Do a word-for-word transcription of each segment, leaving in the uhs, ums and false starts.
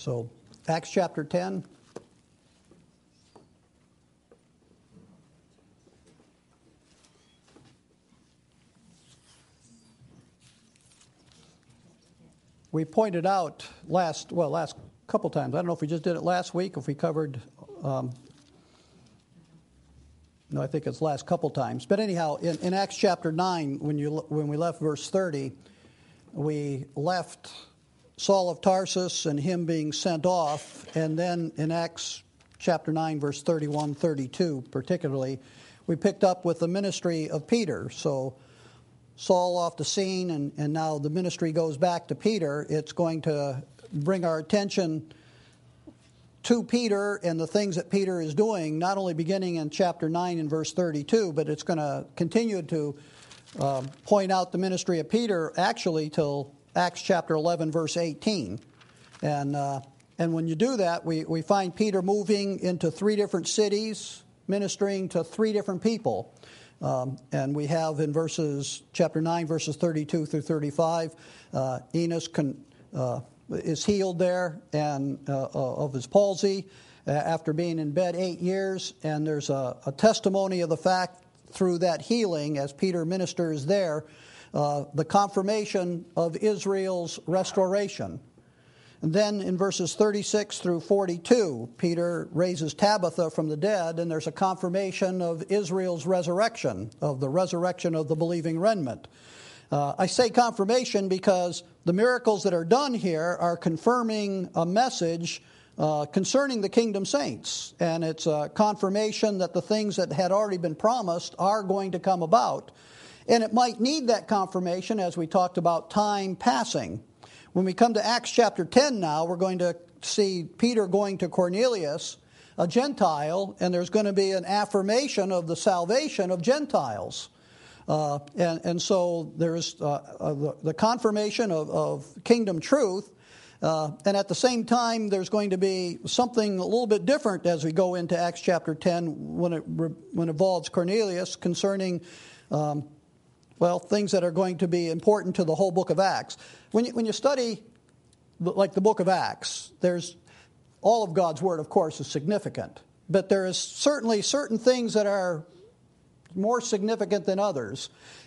So, Acts chapter ten. We pointed out last, well, last couple times. I don't know if we just did it last week, if we covered, um, no, I think it's last couple times. But anyhow, in, in Acts chapter nine, when you when we left verse thirty, we left Saul of Tarsus and him being sent off. And then in Acts chapter nine, verse thirty-one, thirty-two particularly, we picked up with the ministry of Peter. So Saul off the scene, and, and now the ministry goes back to Peter. It's going to bring our attention to Peter and the things that Peter is doing, not only beginning in chapter nine and verse thirty-two, but it's going to continue to uh, point out the ministry of Peter actually till Acts chapter eleven, verse eighteen. And uh, and when you do that, we, we find Peter moving into three different cities, ministering to three different people. Um, and we have in verses, chapter nine, verses thirty-two through thirty-five, uh, Enos con, uh, is healed there and uh, of his palsy uh, after being in bed eight years. And there's a, a testimony of the fact through that healing, as Peter ministers there, uh, the confirmation of Israel's restoration. And then in verses thirty-six through forty-two, Peter raises Tabitha from the dead, and there's a confirmation of Israel's resurrection, of the resurrection of the believing remnant. Uh, I say confirmation because the miracles that are done here are confirming a message uh, concerning the kingdom saints. And it's a confirmation that the things that had already been promised are going to come about. And it might need that confirmation as we talked about time passing. When we come to Acts chapter ten now, we're going to see Peter going to Cornelius, a Gentile, and there's going to be an affirmation of the salvation of Gentiles. Uh, and, and so there's uh, uh, the, the confirmation of, of kingdom truth, uh, and at the same time there's going to be something a little bit different as we go into Acts chapter ten when it, when it involves Cornelius concerning um Well, things that are going to be important to the whole book of Acts. When you, when you study, like the book of Acts, there's all of God's word, of course, is significant. But there is certainly certain things that are more significant than others.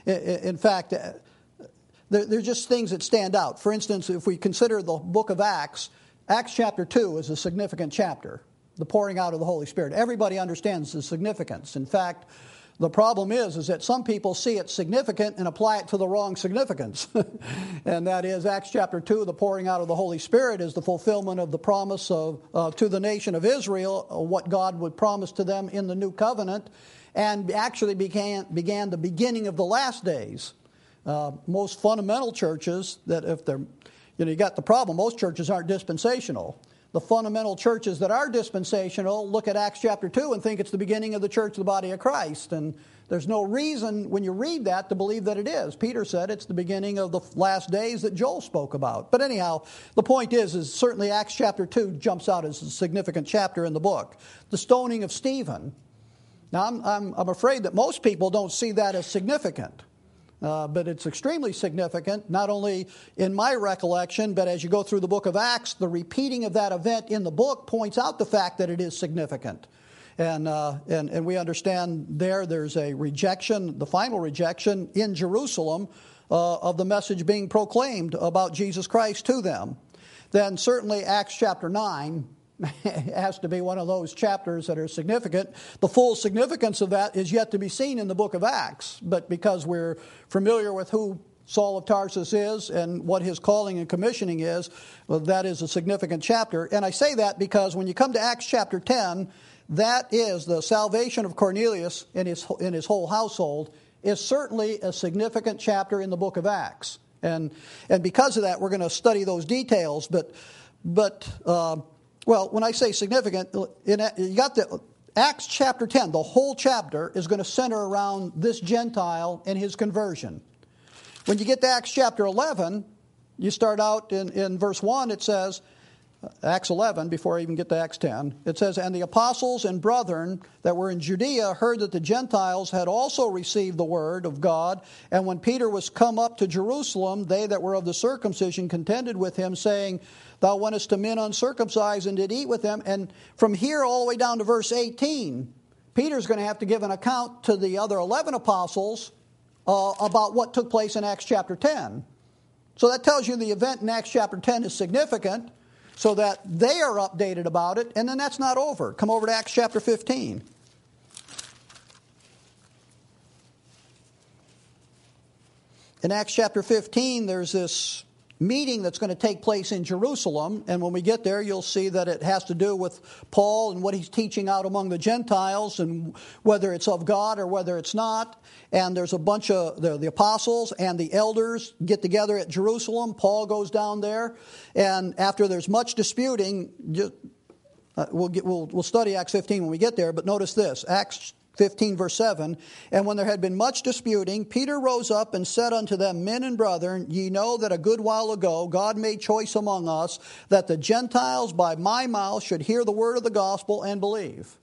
In fact, they're just things that stand out. For instance, if we consider the book of Acts, Acts chapter two is a significant chapter, the pouring out of the Holy Spirit. Everybody understands the significance. In fact, the problem is, is that some people see it significant and apply it to the wrong significance. And that is Acts chapter two, the pouring out of the Holy Spirit is the fulfillment of the promise of uh, to the nation of Israel, uh, what God would promise to them in the new covenant, and actually began, began the beginning of the last days. Uh, most fundamental churches, that if they're, you know, you got the problem, most churches aren't dispensational. The fundamental churches that are dispensational look at Acts chapter two and think it's the beginning of the church of the body of Christ. And there's no reason when you read that to believe that it is. Peter said it's the beginning of the last days that Joel spoke about. But anyhow, the point is, is certainly Acts chapter two jumps out as a significant chapter in the book. The stoning of Stephen. Now, I'm, I'm, I'm afraid that most people don't see that as significant. Uh, but it's extremely significant, not only in my recollection, but as you go through the book of Acts, the repeating of that event in the book points out the fact that it is significant. And, uh, and, and we understand there, there's a rejection, the final rejection in Jerusalem uh, of the message being proclaimed about Jesus Christ to them. Then certainly Acts chapter nine has to be one of those chapters that are significant. The full significance of that is yet to be seen in the book of Acts. But because we're familiar with who Saul of Tarsus is and what his calling and commissioning is, well, that is a significant chapter. And I say that because when you come to Acts chapter ten, that is the salvation of Cornelius and his, in his whole household is certainly a significant chapter in the book of Acts. And and because of that, we're going to study those details. But, but uh, well, when I say significant, in, you got the Acts chapter ten, the whole chapter is going to center around this Gentile and his conversion. When you get to Acts chapter eleven, you start out in, in verse one, it says, Acts eleven, before I even get to Acts ten, it says, "And the apostles and brethren that were in Judea heard that the Gentiles had also received the word of God. And when Peter was come up to Jerusalem, they that were of the circumcision contended with him, saying, Thou wentest to men uncircumcised and did eat with them." And from here all the way down to verse eighteen, Peter's going to have to give an account to the other eleven apostles uh, about what took place in Acts chapter ten. So that tells you the event in Acts chapter ten is significant, so that they are updated about it, and then that's not over. Come over to Acts chapter fifteen. In Acts chapter fifteen, there's this meeting that's going to take place in Jerusalem, and when we get there, you'll see that it has to do with Paul and what he's teaching out among the Gentiles, and whether it's of God or whether it's not. And there's a bunch of the, the apostles and the elders get together at Jerusalem. Paul goes down there, and after there's much disputing, just, uh, we'll get we'll we'll study Acts fifteen when we get there. But notice this, Acts fifteen verse seven, "And when there had been much disputing, Peter rose up and said unto them, Men and brethren, ye know that a good while ago God made choice among us that the Gentiles by my mouth should hear the word of the gospel and believe."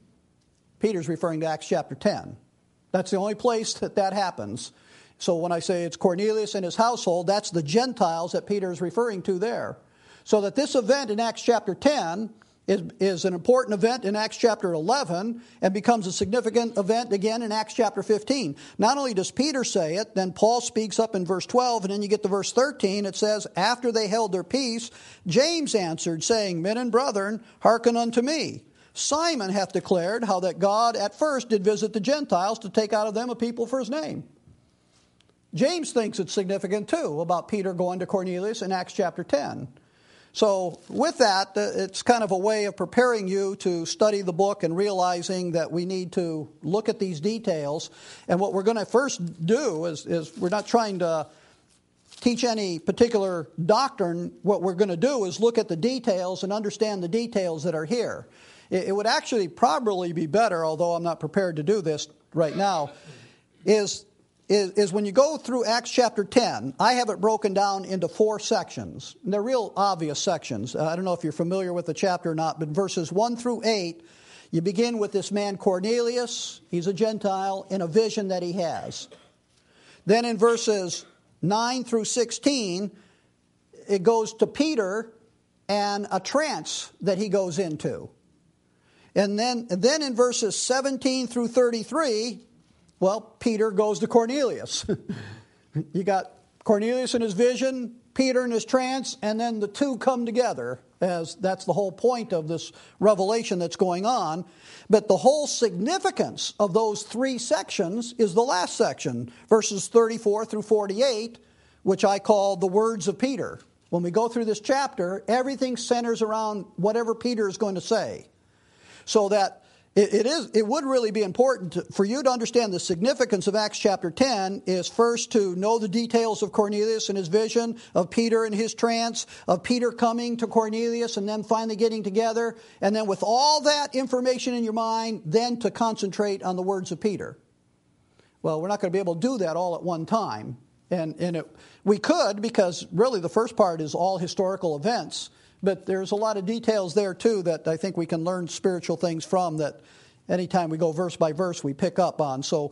Peter's referring to Acts chapter ten. That's the only place that that happens. So when I say it's Cornelius and his household, that's the Gentiles that Peter is referring to there. So that this event in Acts chapter ten is, is an important event in Acts chapter eleven and becomes a significant event again in Acts chapter fifteen. Not only does Peter say it, then Paul speaks up in verse twelve, and then you get to verse thirteen. It says, "After they held their peace, James answered, saying, Men and brethren, hearken unto me. Simon hath declared how that God at first did visit the Gentiles to take out of them a people for his name." James thinks it's significant too about Peter going to Cornelius in Acts chapter ten. So with that, it's kind of a way of preparing you to study the book and realizing that we need to look at these details. And what we're going to first do is, is we're not trying to teach any particular doctrine. What we're going to do is look at the details and understand the details that are here. It would actually probably be better, although I'm not prepared to do this right now, is, is, is when you go through Acts chapter ten, I have it broken down into four sections. And they're real obvious sections. Uh, I don't know if you're familiar with the chapter or not, but verses one through eight, you begin with this man Cornelius. He's a Gentile in a vision that he has. Then in verses nine through sixteen, it goes to Peter and a trance that he goes into. And then, and then in verses seventeen through thirty-three, well, Peter goes to Cornelius. You got Cornelius in his vision, Peter in his trance, and then the two come together, as that's the whole point of this revelation that's going on. But the whole significance of those three sections is the last section, verses thirty-four through forty-eight, which I call the words of Peter. When we go through this chapter, everything centers around whatever Peter is going to say. So that it, it is, it would really be important to, for you to understand the significance of Acts chapter ten is first to know the details of Cornelius and his vision, of Peter and his trance, of Peter coming to Cornelius and them finally getting together. And then with all that information in your mind, then to concentrate on the words of Peter. Well, we're not going to be able to do that all at one time. And, and it, we could, because really the first part is all historical events. But there's a lot of details there, too, that I think we can learn spiritual things from that anytime we go verse by verse we pick up on. So,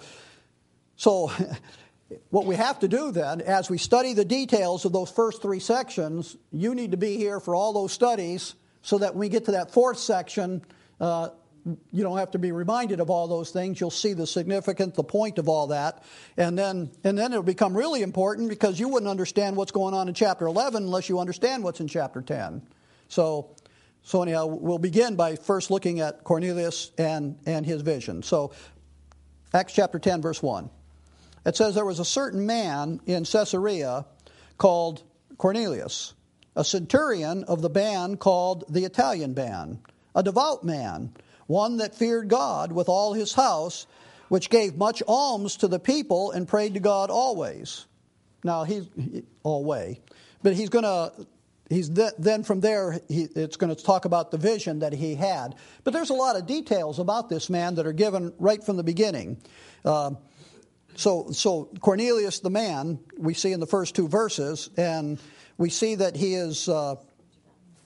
so what we have to do then, as we study the details of those first three sections, you need to be here for all those studies so that when we get to that fourth section, uh, you don't have to be reminded of all those things. You'll see the significance, the point of all that. And then and then it'll become really important because you wouldn't understand what's going on in chapter eleven unless you understand what's in chapter ten. So, so anyhow, we'll begin by first looking at Cornelius and, and his vision. So, Acts chapter ten, verse one. It says, "There was a certain man in Caesarea called Cornelius, a centurion of the band called the Italian band, a devout man, one that feared God with all his house, which gave much alms to the people and prayed to God always." Now, he's he, always. But he's going to... He's th- then from there, he, it's going to talk about the vision that he had. But there's a lot of details about this man that are given right from the beginning. Uh, so, so Cornelius, the man, we see in the first two verses, and we see that he is uh,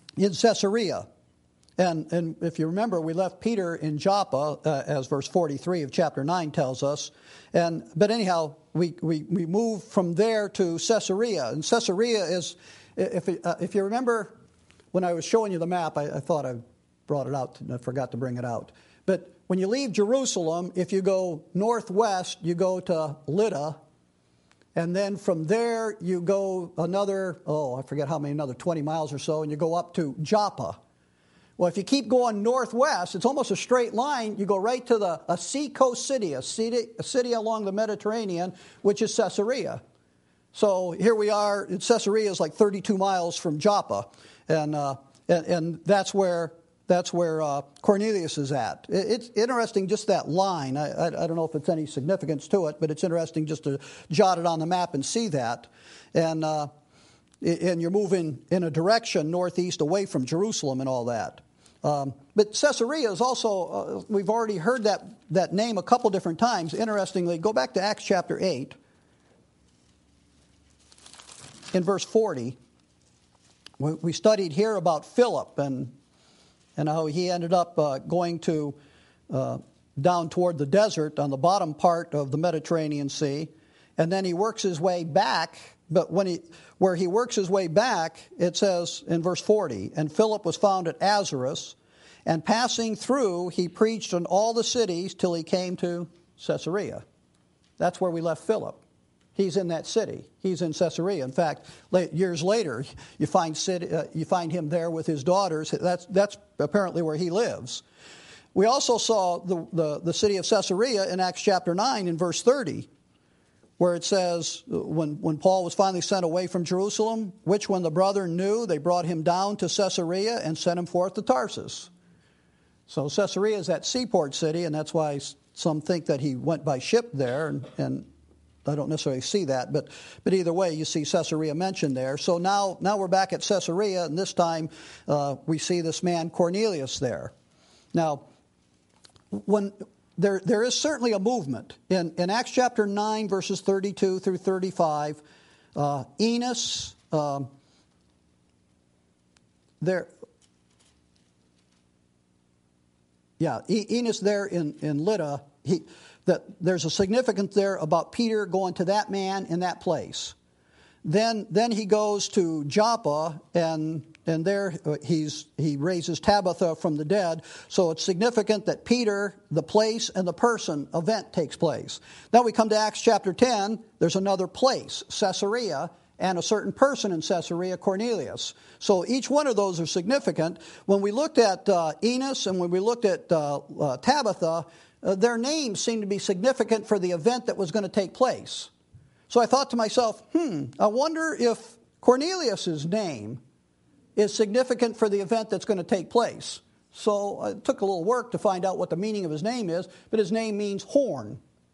in Caesarea. And, and if you remember, we left Peter in Joppa, uh, as verse forty-three of chapter nine tells us. And But anyhow, we, we, we move from there to Caesarea. And Caesarea is, if, uh, if you remember, when I was showing you the map, I, I thought I brought it out and I forgot to bring it out. But when you leave Jerusalem, if you go northwest, you go to Lydda. And then from there, you go another, oh, I forget how many, another twenty miles or so, and you go up to Joppa. Well, if you keep going northwest, it's almost a straight line. You go right to the a seacoast city, a city, a city along the Mediterranean, which is Caesarea. So here we are. Caesarea is like thirty-two miles from Joppa, and uh, and, and that's where that's where uh, Cornelius is at. It's interesting, just that line. I, I, I don't know if it's any significance to it, but it's interesting just to jot it on the map and see that. And uh, and you're moving in a direction northeast away from Jerusalem and all that. Um, but Caesarea is also, uh, we've already heard that, that name a couple different times. Interestingly, go back to Acts chapter eight. In verse forty, we, we studied here about Philip and, and how he ended up uh, going to uh, down toward the desert on the bottom part of the Mediterranean Sea. And then he works his way back. But when he, where he works his way back, it says in verse forty, and Philip was found at Azotus, and passing through, he preached in all the cities till he came to Caesarea. That's where we left Philip. He's in that city. He's in Caesarea. In fact, years later, you find city, uh, you find him there with his daughters. That's that's apparently where he lives. We also saw the the, the city of Caesarea in Acts chapter nine in verse thirty. Where it says, when, when Paul was finally sent away from Jerusalem, which when the brethren knew, they brought him down to Caesarea and sent him forth to Tarsus. So Caesarea is that seaport city, and that's why some think that he went by ship there, and, and I don't necessarily see that, but but either way, you see Caesarea mentioned there. So now, now we're back at Caesarea, and this time uh, we see this man Cornelius there. Now, when... There, there is certainly a movement. In, in Acts chapter nine, verses thirty-two through thirty-five, uh, Enos, um, there, yeah, e- Enos there in, in Lydda, he, that there's a significance there about Peter going to that man in that place. Then, then he goes to Joppa, and and there he's he raises Tabitha from the dead. So it's significant that Peter, the place, and the person event takes place. Now we come to Acts chapter ten. There's another place, Caesarea, and a certain person in Caesarea, Cornelius. So each one of those are significant. When we looked at uh, Enos and when we looked at uh, uh, Tabitha, uh, their names seem to be significant for the event that was going to take place. So I thought to myself, hmm, I wonder if Cornelius's name is significant for the event that's going to take place. So it took a little work to find out what the meaning of his name is, but his name means horn.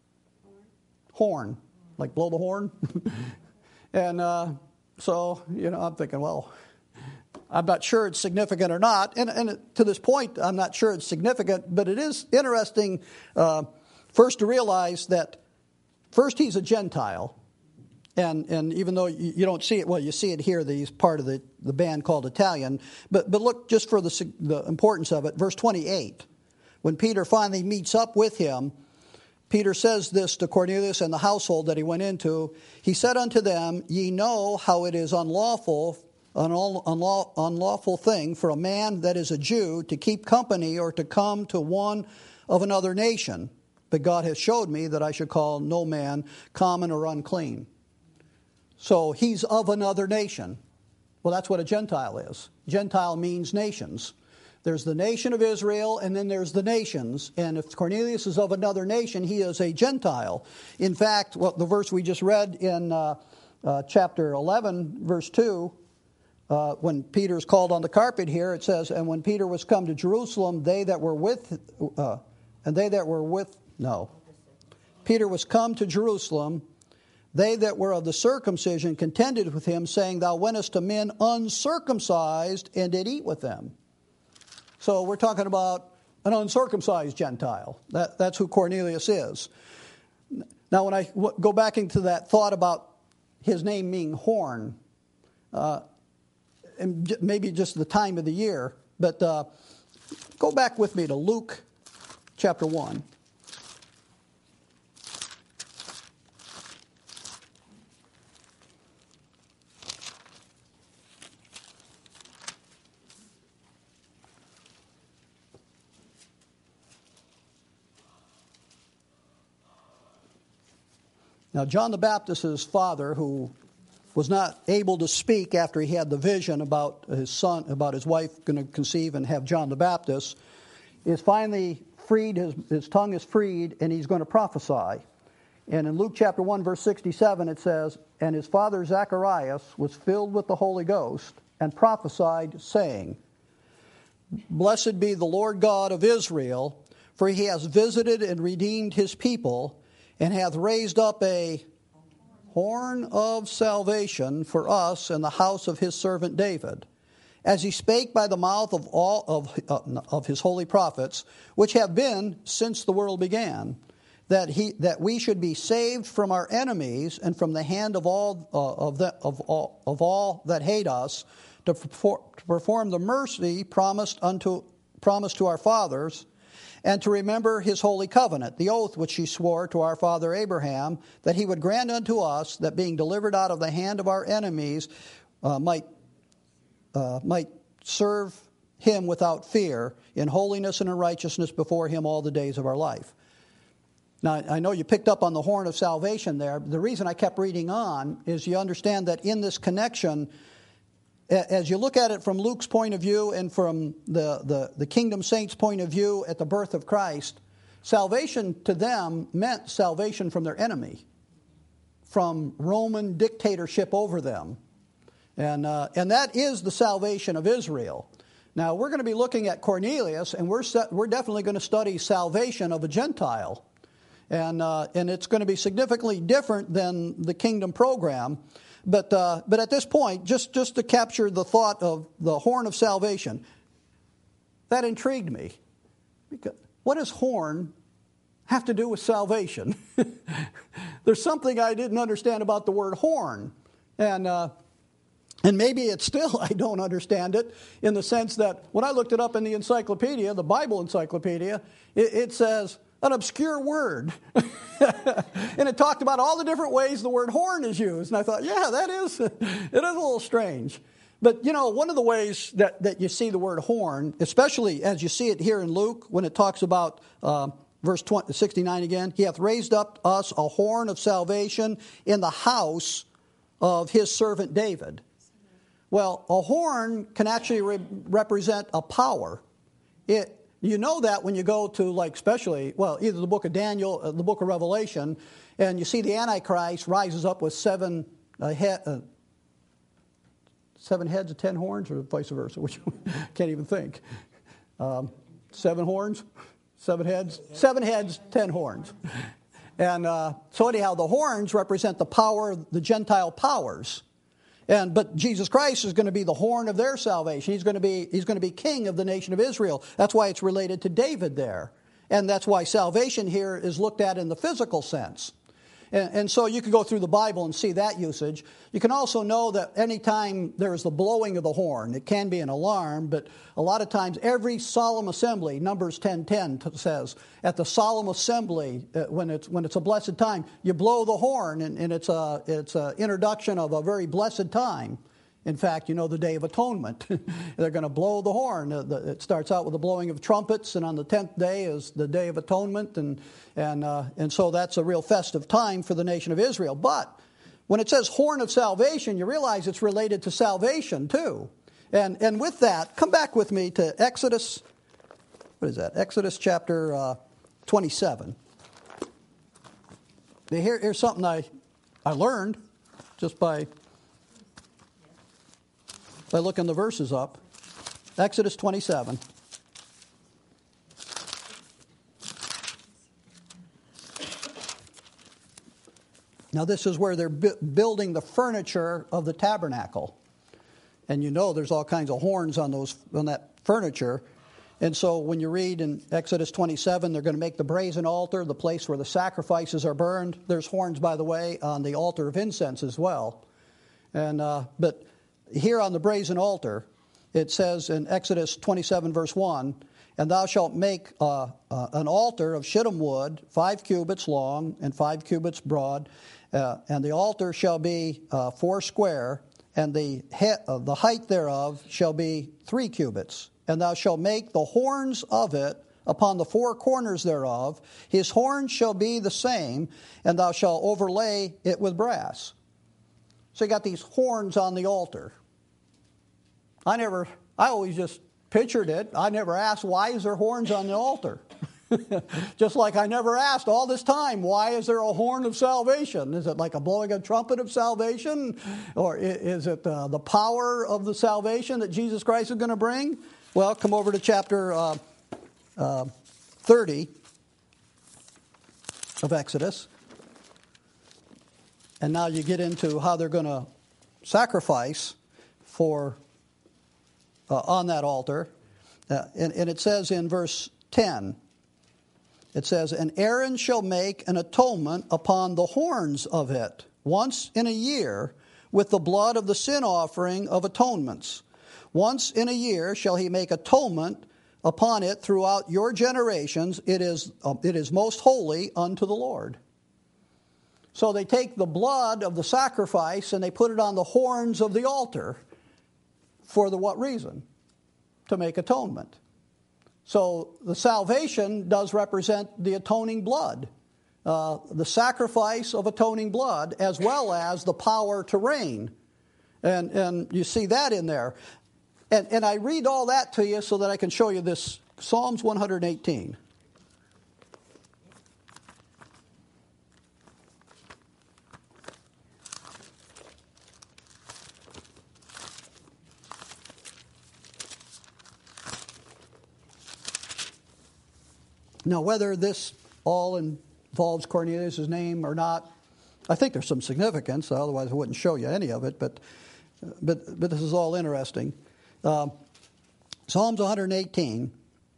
Horn, like blow the horn. and uh, so, you know, I'm thinking, well, I'm not sure it's significant or not. And, and to this point, I'm not sure it's significant, but it is interesting uh, first to realize that first he's a Gentile. And and even though you, you don't see it, well, you see it here, he's part of the, the band called Italian. But but look just for the, the importance of it. Verse twenty-eight, when Peter finally meets up with him, Peter says this to Cornelius and the household that he went into. He said unto them, ye know how it is unlawful, an unlaw, unlawful thing for a man that is a Jew to keep company or to come to one of another nation. But God has showed me that I should call no man common or unclean. So he's of another nation. Well, that's what a Gentile is. Gentile means nations. There's the nation of Israel, and then there's the nations. And if Cornelius is of another nation, he is a Gentile. In fact, what the verse we just read in uh, uh, chapter eleven, verse two, uh, when Peter's called on the carpet here, it says, and when Peter was come to Jerusalem, they that were with, uh, and they that were with, no. Peter was come to Jerusalem. They that were of the circumcision contended with him, saying, thou wentest to men uncircumcised and did eat with them. So we're talking about an uncircumcised Gentile. That, that's who Cornelius is. Now, when I w- go back into that thought about his name being horn, uh, and j- maybe just the time of the year. But uh, go back with me to Luke chapter one. Now, John the Baptist's father, who was not able to speak after he had the vision about his son, about his wife going to conceive and have John the Baptist, is finally freed, his, his tongue is freed, and he's going to prophesy. And in Luke chapter one, verse sixty-seven, it says, "And his father Zacharias was filled with the Holy Ghost and prophesied, saying, Blessed be the Lord God of Israel, for he has visited and redeemed his people, and hath raised up a horn of salvation for us in the house of his servant David, as he spake by the mouth of all of, uh, of his holy prophets, which have been since the world began, that he that we should be saved from our enemies and from the hand of all uh, of the, of all of all that hate us, to, for, to perform the mercy promised unto promised to our fathers, and to remember his holy covenant, the oath which he swore to our father Abraham, that he would grant unto us, that being delivered out of the hand of our enemies, uh, might uh, might serve him without fear, in holiness and in righteousness before him all the days of our life." Now, I know you picked up on the horn of salvation there. The reason I kept reading on is you understand that in this connection, as you look at it from Luke's point of view and from the, the, the kingdom saints' point of view at the birth of Christ, salvation to them meant salvation from their enemy, from Roman dictatorship over them. And, uh, and that is the salvation of Israel. Now, we're going to be looking at Cornelius, and we're, set, we're definitely going to study salvation of a Gentile. And, uh, and it's going to be significantly different than the kingdom program. But uh, but at this point, just, just to capture the thought of the horn of salvation, that intrigued me. Because what does horn have to do with salvation? There's something I didn't understand about the word horn. And uh, and maybe it's still, I don't understand it, in the sense that when I looked it up in the encyclopedia, the Bible encyclopedia, it, it says an obscure word. And it talked about all the different ways the word horn is used. And I thought, yeah, that is, it is a little strange. But, you know, one of the ways that, that you see the word horn, especially as you see it here in Luke, when it talks about uh, verse sixty-nine again, he hath raised up us a horn of salvation in the house of his servant David. Well, a horn can actually re- represent a power. It You know that when you go to, like, especially, well, either the book of Daniel, or the book of Revelation, and you see the Antichrist rises up with seven uh, head, uh, seven heads and ten horns, or vice versa, which can't even think. Um, seven horns, seven heads, seven heads, ten horns. And uh, so anyhow, the horns represent the power, the Gentile powers. And but Jesus Christ is going to be the horn of their salvation. He's going to be he's going to be king of the nation of Israel. That's why it's related to David there. And that's why salvation here is looked at in the physical sense. And, and so you can go through the Bible and see that usage. You can also know that anytime there is the blowing of the horn, it can be an alarm, but a lot of times every solemn assembly, Numbers ten ten says, at the solemn assembly, uh, when it's when it's a blessed time, you blow the horn, and, and it's a it's an introduction of a very blessed time. In fact, you know, the Day of Atonement. They're going to blow the horn. It starts out with the blowing of trumpets, and on the tenth day is the Day of Atonement, and and uh, and so that's a real festive time for the nation of Israel. But when it says horn of salvation, you realize it's related to salvation too. And and with that, come back with me to Exodus. What is that? Exodus chapter uh, twenty-seven. Here, here's something I I learned just by. by looking the verses up. Exodus twenty-seven. Now this is where they're bu- building the furniture of the tabernacle. And you know there's all kinds of horns on those on that furniture. And so when you read in Exodus twenty-seven, they're going to make the brazen altar, the place where the sacrifices are burned. There's horns, by the way, on the altar of incense as well. And uh, but here on the brazen altar, it says in Exodus twenty-seven, verse one, and thou shalt make uh, uh, an altar of shittim wood, five cubits long and five cubits broad, uh, and the altar shall be uh, four square, and the he- uh, the height thereof shall be three cubits. And thou shalt make the horns of it upon the four corners thereof. His horns shall be the same, and thou shalt overlay it with brass. So you got these horns on the altar. I never, I always just pictured it. I never asked, why is there horns on the altar? Just like I never asked all this time, why is there a horn of salvation? Is it like a blowing a trumpet of salvation? Or is it uh, the power of the salvation that Jesus Christ is going to bring? Well, come over to chapter uh, uh, thirty of Exodus. And now you get into how they're going to sacrifice for uh, on that altar. Uh, and, and it says in verse ten, it says, and Aaron shall make an atonement upon the horns of it once in a year with the blood of the sin offering of atonements. Once in a year shall he make atonement upon it throughout your generations. It is, uh, it is most holy unto the Lord. So they take the blood of the sacrifice and they put it on the horns of the altar. For the what reason? To make atonement. So the salvation does represent the atoning blood. Uh, the sacrifice of atoning blood, as well as the power to reign. And, and you see that in there. And, and I read all that to you so that I can show you this. Psalms one hundred eighteen. Now, whether this all involves Cornelius' name or not, I think there's some significance. Otherwise, I wouldn't show you any of it. But, but, but this is all interesting. Uh, Psalms one hundred eighteen.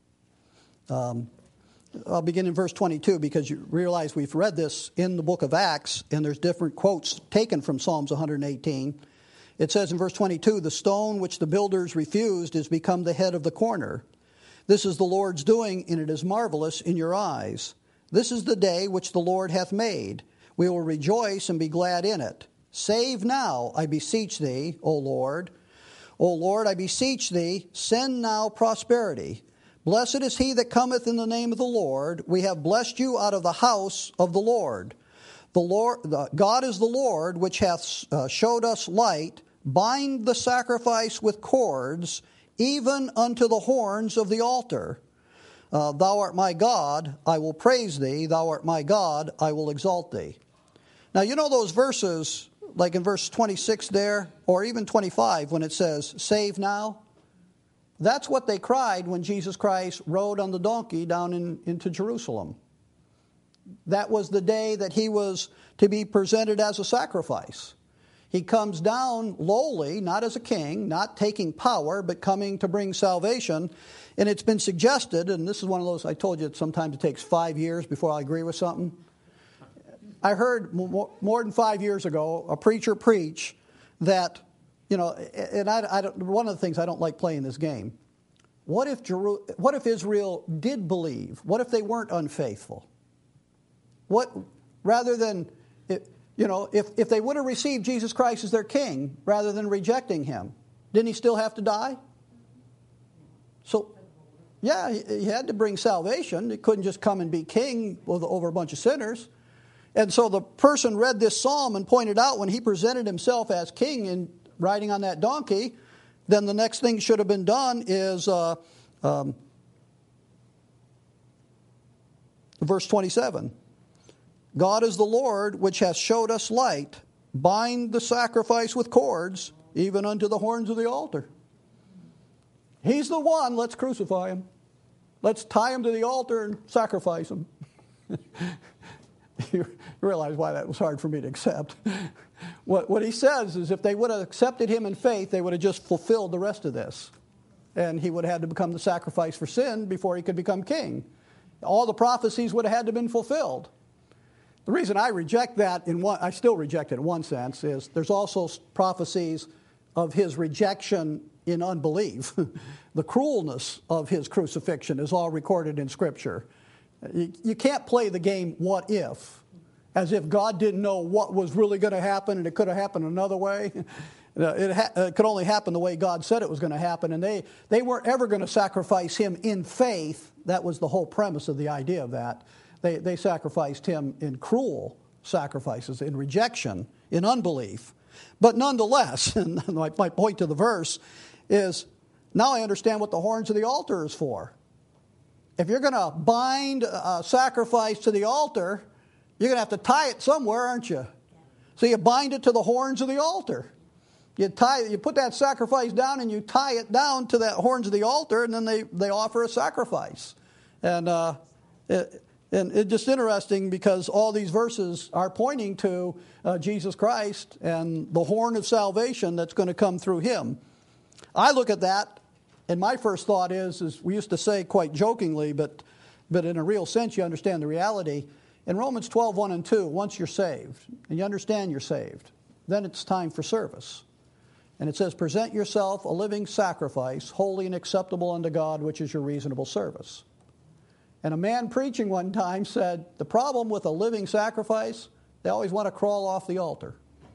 Um, I'll begin in verse twenty-two because you realize we've read this in the book of Acts, and there's different quotes taken from Psalms one hundred eighteen. It says in verse twenty-two, the stone which the builders refused is become the head of the corner. This is the Lord's doing, and it is marvelous in your eyes. This is the day which the Lord hath made. We will rejoice and be glad in it. Save now, I beseech thee, O Lord. O Lord, I beseech thee, send now prosperity. Blessed is he that cometh in the name of the Lord. We have blessed you out of the house of the Lord. The Lord, God is the Lord, which hath uh, showed us light. Bind the sacrifice with cords, even unto the horns of the altar. Uh, thou art my God, I will praise thee. Thou art my God, I will exalt thee. Now, you know those verses, like in verse twenty-six there, or even twenty-five, when it says, save now? That's what they cried when Jesus Christ rode on the donkey down in, into Jerusalem. That was the day that he was to be presented as a sacrifice. He comes down lowly, not as a king, not taking power, but coming to bring salvation. And it's been suggested, and this is one of those, I told you that sometimes it takes five years before I agree with something. I heard more than five years ago a preacher preach that, you know, and I, I don't, one of the things I don't like playing this game. What if Jeru- what if Israel did believe? What if they weren't unfaithful? What, rather than, you know, if, if they would have received Jesus Christ as their king rather than rejecting him, didn't he still have to die? So, yeah, he, he had to bring salvation. He couldn't just come and be king over a bunch of sinners. And so the person read this psalm and pointed out when he presented himself as king and riding on that donkey, then the next thing should have been done is uh, um, verse twenty-seven. God is the Lord which hath showed us light. Bind the sacrifice with cords, even unto the horns of the altar. He's the one, let's crucify him. Let's tie him to the altar and sacrifice him. You realize why that was hard for me to accept. What, what he says is if they would have accepted him in faith, they would have just fulfilled the rest of this. And he would have had to become the sacrifice for sin before he could become king. All the prophecies would have had to have been fulfilled. The reason I reject that, in one, I still reject it in one sense, is there's also prophecies of his rejection in unbelief, the cruelness of his crucifixion is all recorded in Scripture. You, you can't play the game what if, as if God didn't know what was really going to happen and it could have happened another way. It, ha- it could only happen the way God said it was going to happen, and they, they weren't ever going to sacrifice him in faith. That was the whole premise of the idea of that. They, they sacrificed him in cruel sacrifices, in rejection, in unbelief. But nonetheless, and my, my point to the verse is, now I understand what the horns of the altar is for. If you're going to bind a sacrifice to the altar, you're going to have to tie it somewhere, aren't you? So you bind it to the horns of the altar. You tie, you put that sacrifice down and you tie it down to that horns of the altar, and then they, they offer a sacrifice. And uh, it, and it's just interesting because all these verses are pointing to uh, Jesus Christ and the horn of salvation that's going to come through him. I look at that, and my first thought is, is we used to say quite jokingly, but but in a real sense you understand the reality. In Romans twelve, one and two, once you're saved, and you understand you're saved, then it's time for service. And it says, present yourself a living sacrifice, holy and acceptable unto God, which is your reasonable service. And a man preaching one time said, the problem with a living sacrifice, they always want to crawl off the altar.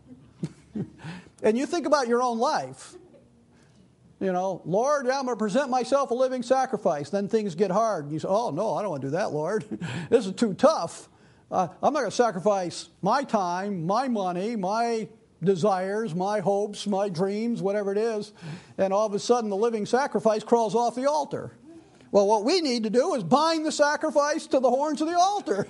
And you think about your own life. You know, Lord, I'm going to present myself a living sacrifice. Then things get hard. And you say, oh, no, I don't want to do that, Lord. This is too tough. Uh, I'm not going to sacrifice my time, my money, my desires, my hopes, my dreams, whatever it is, and all of a sudden the living sacrifice crawls off the altar. Well, what we need to do is bind the sacrifice to the horns of the altar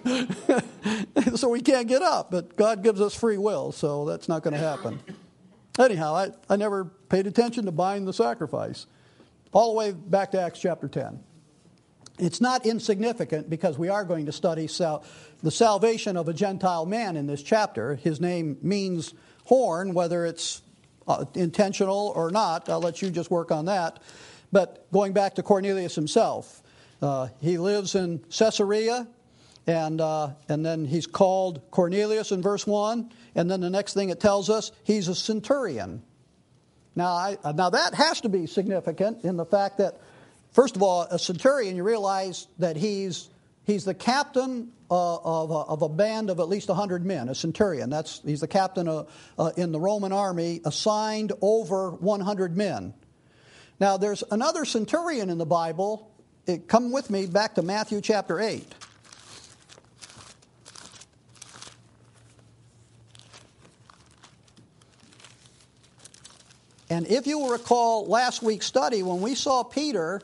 so we can't get up. But God gives us free will, so that's not going to happen. Anyhow, I, I never paid attention to bind the sacrifice. All the way back to Acts chapter ten. It's not insignificant because we are going to study sal- the salvation of a Gentile man in this chapter. His name means horn, whether it's uh, intentional or not. I'll let you just work on that. But going back to Cornelius himself, uh, he lives in Caesarea, and uh, and then he's called Cornelius in verse one, and then the next thing it tells us, he's a centurion. Now, I, now that has to be significant in the fact that, first of all, a centurion, you realize that he's he's the captain uh, of, a, of a band of at least one hundred men, a centurion. That's he's the captain of, uh, in the Roman army assigned over one hundred men. Now, there's another centurion in the Bible. It, come with me back to Matthew chapter eight. And if you will recall last week's study, when we saw Peter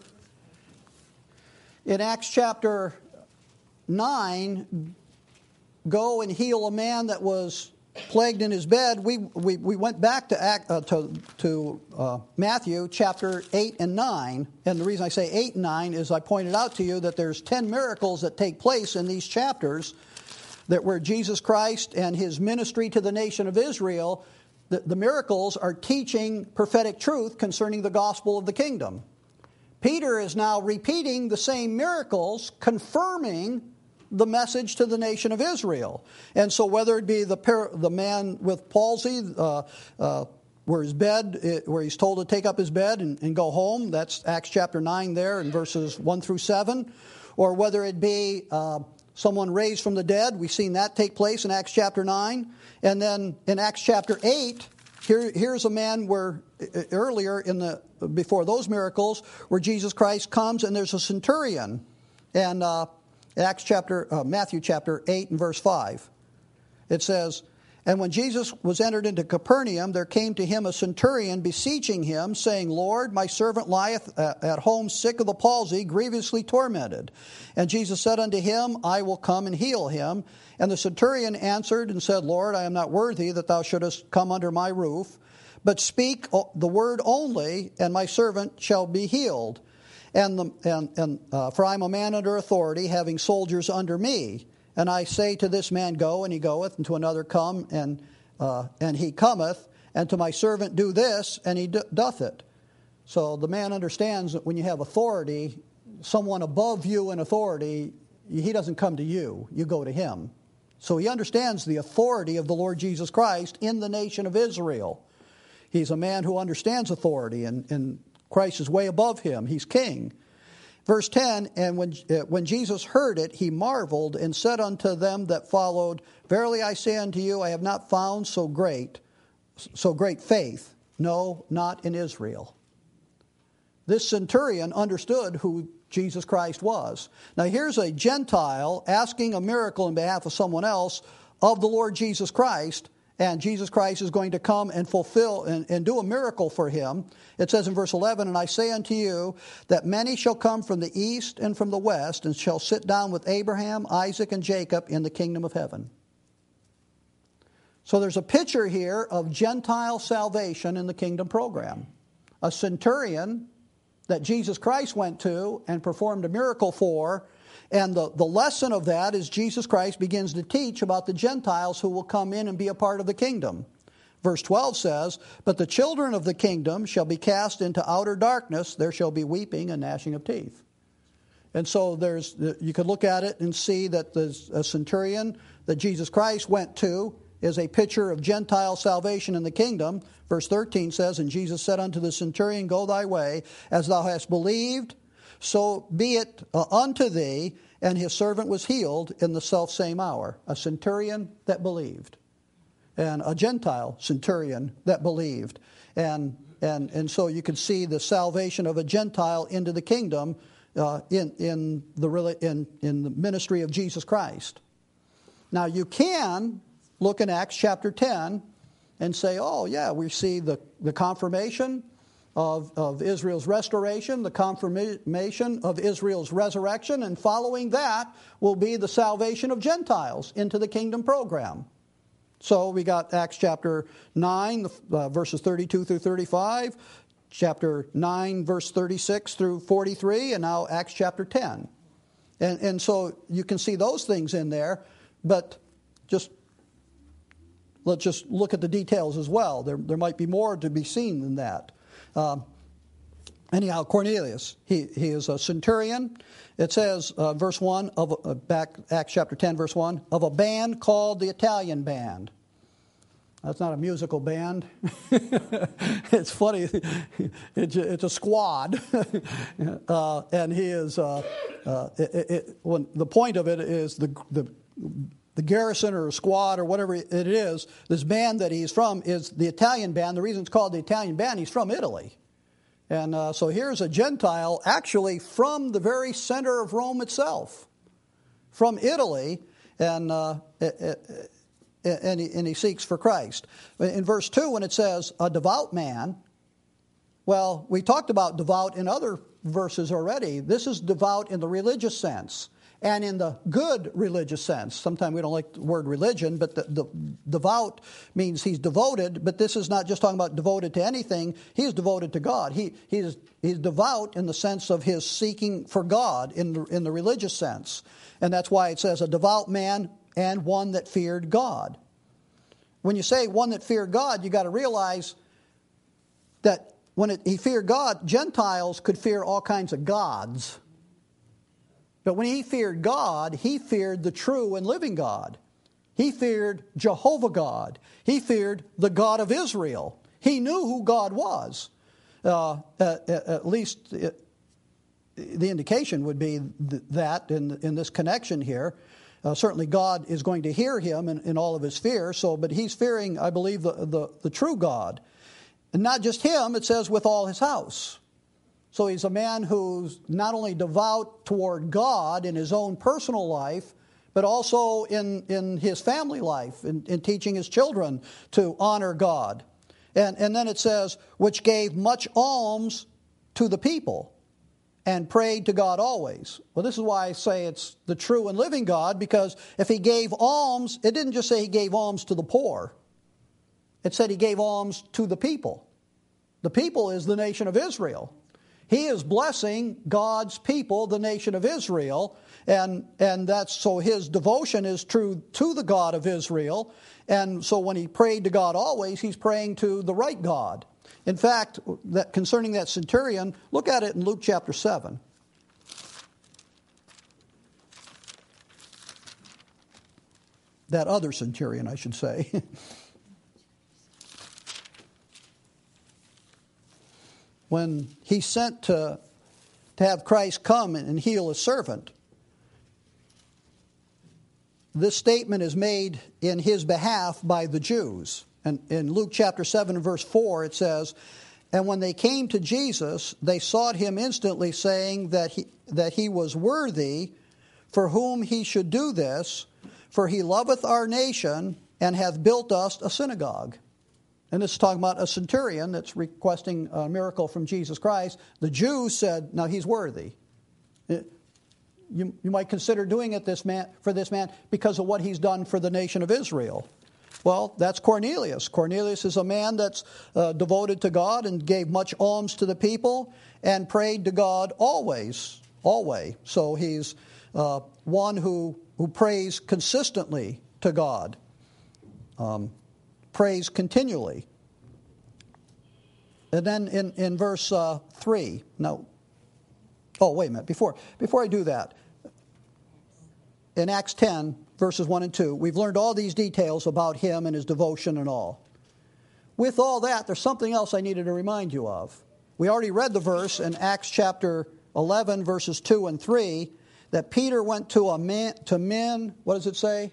in Acts chapter nine go and heal a man that was plagued in his bed, we we, we went back to act, uh, to, to uh, Matthew chapter eight and nine. And the reason I say eight and nine is I pointed out to you that there's ten miracles that take place in these chapters that where Jesus Christ and his ministry to the nation of Israel, the, the miracles are teaching prophetic truth concerning the gospel of the kingdom. Peter is now repeating the same miracles, confirming the message to the nation of Israel. And so whether it be the par- the man with palsy, uh, uh, where his bed, where he's told to take up his bed and, and go home, that's Acts chapter nine there in verses one through seven, or whether it be uh, someone raised from the dead, we've seen that take place in Acts chapter nine, and then in Acts chapter eight, here here's a man where earlier in the before those miracles, where Jesus Christ comes and there's a centurion, and uh, Acts chapter, uh, Matthew chapter eight and verse five. It says, and when Jesus was entered into Capernaum, there came to him a centurion beseeching him, saying, Lord, my servant lieth at home sick of the palsy, grievously tormented. And Jesus said unto him, I will come and heal him. And the centurion answered and said, Lord, I am not worthy that thou shouldest come under my roof, but speak the word only, and my servant shall be healed. And, the, and, and uh, for I am a man under authority, having soldiers under me. And I say to this man, go, and he goeth, and to another, come, and uh, and he cometh, and to my servant, do this, and he d- doth it. So the man understands that when you have authority, someone above you in authority, he doesn't come to you, you go to him. So he understands the authority of the Lord Jesus Christ in the nation of Israel. He's a man who understands authority, and, and Christ is way above him. He's king. Verse ten, and when, uh, when Jesus heard it, he marveled and said unto them that followed, Verily I say unto you, I have not found so great, so great faith, no, not in Israel. This centurion understood who Jesus Christ was. Now here's a Gentile asking a miracle on behalf of someone else of the Lord Jesus Christ, and Jesus Christ is going to come and fulfill and, and do a miracle for him. It says in verse eleven, And I say unto you that many shall come from the east and from the west, and shall sit down with Abraham, Isaac, and Jacob in the kingdom of heaven. So there's a picture here of Gentile salvation in the kingdom program. A centurion that Jesus Christ went to and performed a miracle for. And the, the lesson of that is Jesus Christ begins to teach about the Gentiles who will come in and be a part of the kingdom. Verse twelve says, But the children of the kingdom shall be cast into outer darkness. There shall be weeping and gnashing of teeth. And so there's, you could look at it and see that the a centurion that Jesus Christ went to is a picture of Gentile salvation in the kingdom. Verse thirteen says, And Jesus said unto the centurion, Go thy way, as thou hast believed, so be it uh, unto thee. And his servant was healed in the selfsame hour. A centurion that believed. And a Gentile centurion that believed. And and and so you can see the salvation of a Gentile into the kingdom uh, in, in, the, in, in the ministry of Jesus Christ. Now you can look in Acts chapter ten and say, oh yeah, we see the, the confirmation of, of Israel's restoration, the confirmation of Israel's resurrection, and following that will be the salvation of Gentiles into the kingdom program. So we got Acts chapter nine, uh, verses thirty-two through thirty-five, chapter nine, verse thirty-six through forty-three, and now Acts chapter ten. And, and so you can see those things in there, but just let's just look at the details as well. There, there might be more to be seen than that. Um, anyhow, Cornelius, he, he is a centurion. It says, uh, verse one, of uh, back Acts chapter ten, verse one, of a band called the Italian Band. That's not a musical band. It's funny. It's a, it's a squad. uh, and he is, uh, uh, it, it, when the point of it is the, the, the garrison or squad or whatever it is, this band that he's from is the Italian Band. The reason it's called the Italian Band, he's from Italy. And uh, so here's a Gentile actually from the very center of Rome itself, from Italy, and uh, and, he, and he seeks for Christ. In verse two, when it says a devout man, well, we talked about devout in other verses already. This is devout in the religious sense and in the good religious sense. Sometimes we don't like the word religion, but the, the devout means he's devoted, but this is not just talking about devoted to anything. He is devoted to God. He he's he's devout in the sense of his seeking for God in the, in the religious sense. And that's why it says a devout man and one that feared God. When you say one that feared God, you got to realize that when it, he feared God, Gentiles could fear all kinds of gods. But when he feared God, he feared the true and living God. He feared Jehovah God. He feared the God of Israel. He knew who God was. Uh, at, at least it, the indication would be th- that in, in this connection here. Uh, certainly God is going to hear him in, in all of his fear. So, but he's fearing, I believe, the, the, the true God. And not just him, it says with all his house. So he's a man who's not only devout toward God in his own personal life, but also in, in his family life, in, in teaching his children to honor God. And, and then it says, which gave much alms to the people and prayed to God always. Well, this is why I say it's the true and living God, because if he gave alms, it didn't just say he gave alms to the poor. It said he gave alms to the people. The people is the nation of Israel. He is blessing God's people, the nation of Israel, and and that's so his devotion is true to the God of Israel. And so when he prayed to God always, he's praying to the right God. In fact, that concerning that centurion, look at it in Luke chapter seven. That other centurion, I should say. when he sent to, to have Christ come and heal his servant, this statement is made in his behalf by the Jews. And in Luke chapter seven and verse four it says, "And when they came to Jesus, they sought him instantly, saying that he, that he was worthy for whom he should do this, for he loveth our nation and hath built us a synagogue." And this is talking about a centurion that's requesting a miracle from Jesus Christ. The Jews said, "No, he's worthy. You, you might consider doing it this man for this man because of what he's done for the nation of Israel." Well, that's Cornelius. Cornelius is a man that's uh, devoted to God and gave much alms to the people and prayed to God always, always. So he's uh, one who, who prays consistently to God, um, prays continually. And then in, in verse uh, three, no, oh, wait a minute, before, before I do that, in Acts ten, verses one and two, we've learned all these details about him and his devotion and all. With all that, there's something else I needed to remind you of. We already read the verse in Acts chapter eleven, verses two and three, that Peter went to a man, to men, what does it say?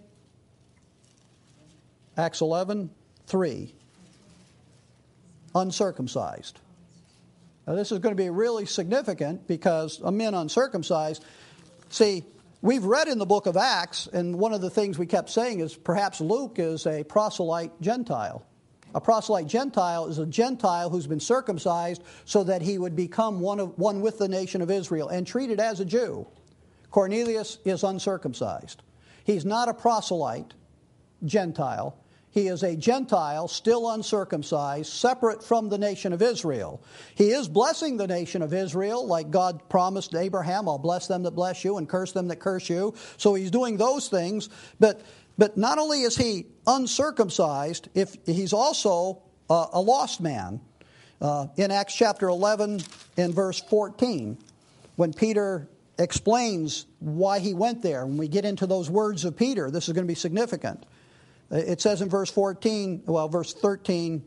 Acts eleven, three. Uncircumcised. Now this is going to be really significant because a men uncircumcised, see, we've read in the book of Acts, and one of the things we kept saying is perhaps Luke is a proselyte Gentile. A proselyte Gentile is a Gentile who's been circumcised so that he would become one of one with the nation of Israel and treated as a Jew. Cornelius is uncircumcised. He's not a proselyte Gentile. He is a Gentile, still uncircumcised, separate from the nation of Israel. He is blessing the nation of Israel, like God promised Abraham, "I'll bless them that bless you and curse them that curse you." So he's doing those things. But but not only is he uncircumcised, if he's also uh, a lost man. Uh, in Acts chapter eleven, in verse fourteen, when Peter explains why he went there, when we get into those words of Peter, this is going to be significant. It says in verse fourteen, well, verse thirteen,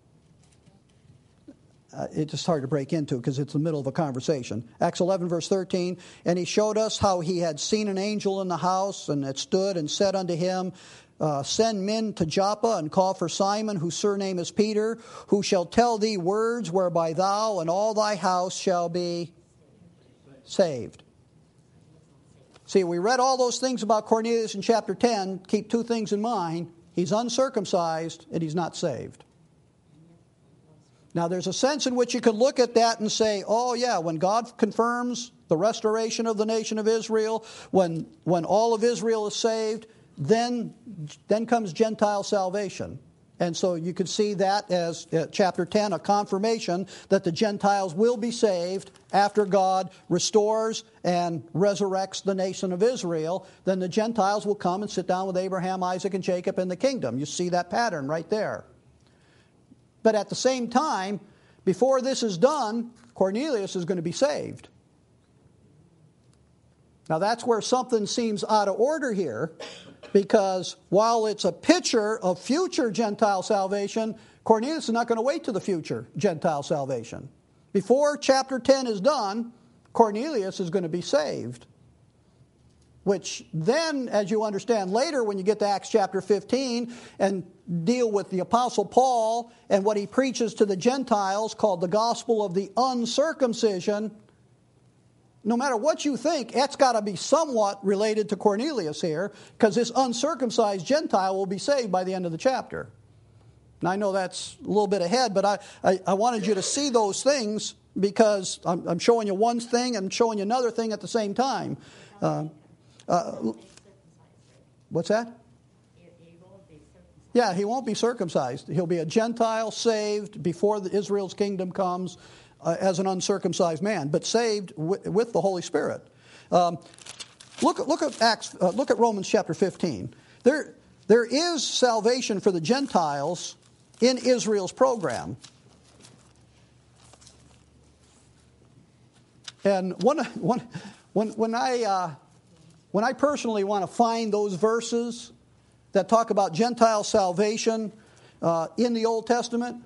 uh, it's just hard to break into because it's the middle of a conversation. Acts eleven, verse thirteen, "And he showed us how he had seen an angel in the house, and it stood and said unto him, uh, Send men to Joppa, and call for Simon, whose surname is Peter, who shall tell thee words whereby thou and all thy house shall be saved." See, we read all those things about Cornelius in chapter ten. Keep two things in mind. He's uncircumcised and he's not saved. Now, there's a sense in which you could look at that and say, oh, yeah, when God confirms the restoration of the nation of Israel, when when all of Israel is saved, then, then comes Gentile salvation. And so you could see that as uh, chapter ten, a confirmation that the Gentiles will be saved after God restores and resurrects the nation of Israel. Then the Gentiles will come and sit down with Abraham, Isaac, and Jacob in the kingdom. You see that pattern right there. But at the same time, before this is done, Cornelius is going to be saved. Now that's where something seems out of order here, because while it's a picture of future Gentile salvation, Cornelius is not going to wait to the future Gentile salvation. Before chapter ten is done, Cornelius is going to be saved. Which then, as you understand later, when you get to Acts chapter fifteen and deal with the Apostle Paul and what he preaches to the Gentiles, called the gospel of the uncircumcision, no matter what you think, that's got to be somewhat related to Cornelius here, because this uncircumcised Gentile will be saved by the end of the chapter. And I know that's a little bit ahead, but I, I, I wanted you to see those things because I'm, I'm showing you one thing and showing you another thing at the same time. Uh, uh, what's that? Yeah, he won't be circumcised. He'll be a Gentile saved before the Israel's kingdom comes. Uh, as an uncircumcised man, but saved w- with the Holy Spirit. Um, look, look at Acts. Uh, look at Romans chapter fifteen. There, there is salvation for the Gentiles in Israel's program. And one, one, when, when I, uh, when I personally want to find those verses that talk about Gentile salvation uh, in the Old Testament,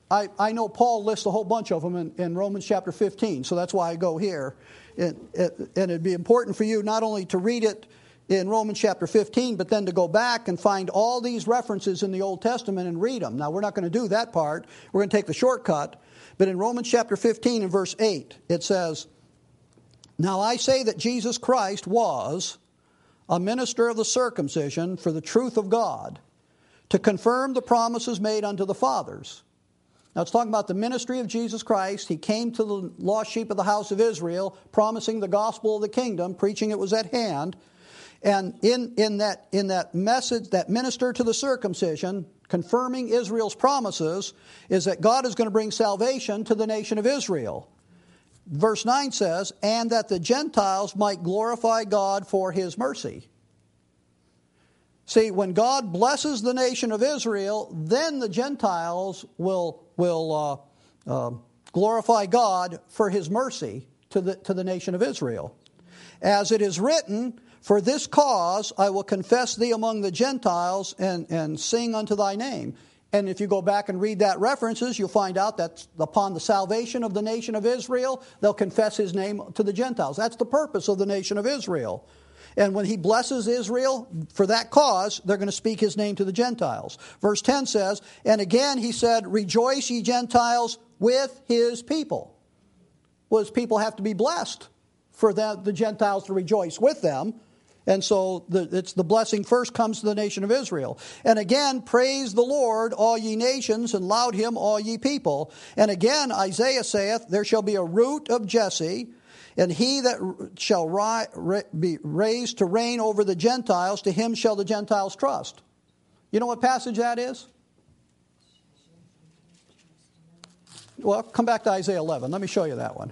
I, I know Paul lists a whole bunch of them in, in Romans chapter fifteen, so that's why I go here. It, it, and it'd be important for you not only to read it in Romans chapter fifteen, but then to go back and find all these references in the Old Testament and read them. Now, we're not going to do that part. We're going to take the shortcut. But in Romans chapter fifteen and verse eight, it says, "Now I say that Jesus Christ was a minister of the circumcision for the truth of God, to confirm the promises made unto the fathers." Now it's talking about the ministry of Jesus Christ. He came to the lost sheep of the house of Israel, promising the gospel of the kingdom, preaching it was at hand. And in, in, that, in that message, that minister to the circumcision, confirming Israel's promises, is that God is going to bring salvation to the nation of Israel. Verse nine says, "And that the Gentiles might glorify God for His mercy." See, when God blesses the nation of Israel, then the Gentiles will, will uh, uh, glorify God for His mercy to the, to the nation of Israel. "As it is written, for this cause I will confess thee among the Gentiles and, and sing unto thy name." And if you go back and read that references, you'll find out that upon the salvation of the nation of Israel, they'll confess His name to the Gentiles. That's the purpose of the nation of Israel. And when He blesses Israel for that cause, they're going to speak His name to the Gentiles. Verse ten says, "And again He said, Rejoice ye Gentiles with His people." Well, His people have to be blessed for the, the Gentiles to rejoice with them. And so the, it's the blessing first comes to the nation of Israel. "And again, praise the Lord, all ye nations, and laud Him, all ye people. And again, Isaiah saith, There shall be a root of Jesse, and he that shall ri- be raised to reign over the Gentiles, to him shall the Gentiles trust." You know what passage that is? Well, come back to Isaiah eleven. Let me show you that one.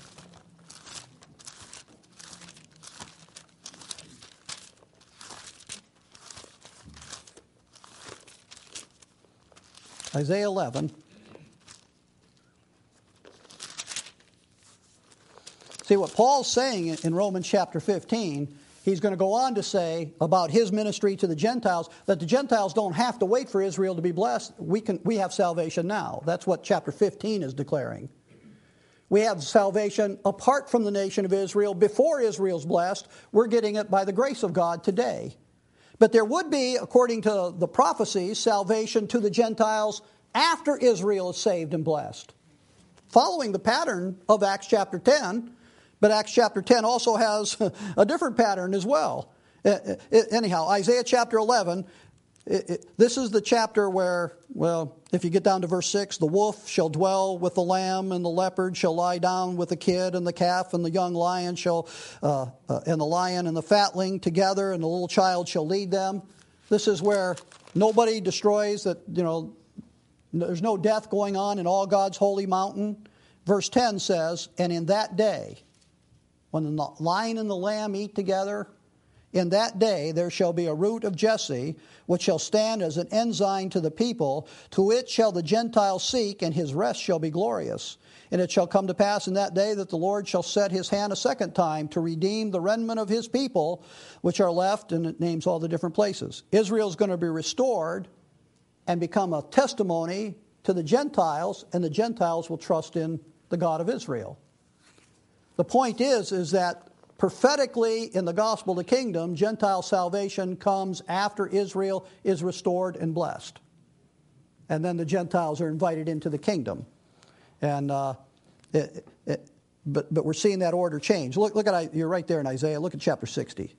Isaiah eleven. See, what Paul's saying in Romans chapter fifteen, he's going to go on to say about his ministry to the Gentiles, that the Gentiles don't have to wait for Israel to be blessed. We can, we have salvation now. That's what chapter fifteen is declaring. We have salvation apart from the nation of Israel before Israel's blessed. We're getting it by the grace of God today. But there would be, according to the prophecies, salvation to the Gentiles after Israel is saved and blessed, following the pattern of Acts chapter ten. But Acts chapter ten also has a different pattern as well. Anyhow, Isaiah chapter eleven, it, it, this is the chapter where, well, if you get down to verse six, "The wolf shall dwell with the lamb, and the leopard shall lie down with the kid, and the calf and the young lion shall, uh, uh, and the lion and the fatling together, and the little child shall lead them." This is where nobody destroys that, you know, there's no death going on in all God's holy mountain. Verse ten says, "And in that day, when the lion and the lamb eat together, in that day there shall be a root of Jesse, which shall stand as an ensign to the people. To it shall the Gentiles seek, and his rest shall be glorious. And it shall come to pass in that day that the Lord shall set His hand a second time to redeem the remnant of His people, which are left," and it names all the different places. Israel's going to be restored and become a testimony to the Gentiles, and the Gentiles will trust in the God of Israel. The point is, is that prophetically in the gospel of the kingdom, Gentile salvation comes after Israel is restored and blessed. And then the Gentiles are invited into the kingdom. And uh, it, it, but but we're seeing that order change. Look look at you're right there in Isaiah. Look at chapter sixty.